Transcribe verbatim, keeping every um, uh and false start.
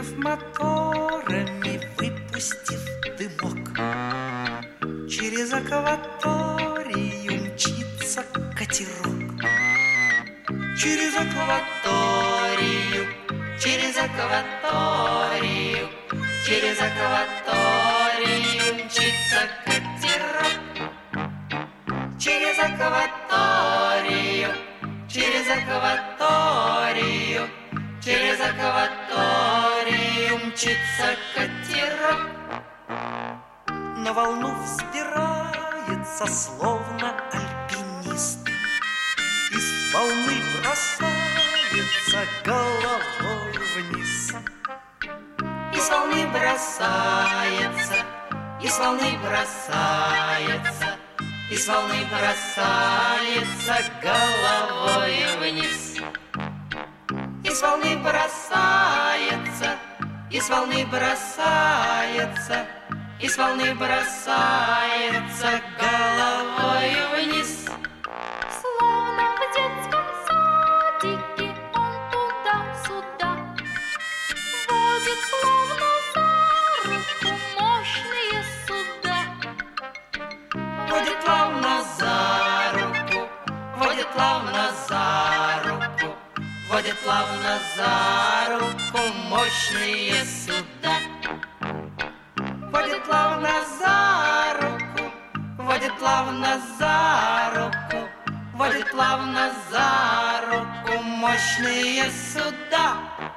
Загремев моторами, выпустив дымок, через акваторию мчится катерок. Через акваторию, через акваторию, через акваторию мчится катерок. Через акваторию, через акваторию, через акваторию мчится катерок. На волну взбирается, словно альпинист, и с волны бросается головой вниз. И с волны бросается, и с волны бросается, и с волны бросается головой вниз. И с волны бросается, и с волны бросается, и с волны бросается головой вниз. Словно в детском садике он туда-сюда водит словно за руку мощные суда. Водит плавно за руку, водит плавно за руку, водит плавно за руку мощные суда. Водит плавно за руку, водит плавно за руку, водит плавно за руку мощные суда.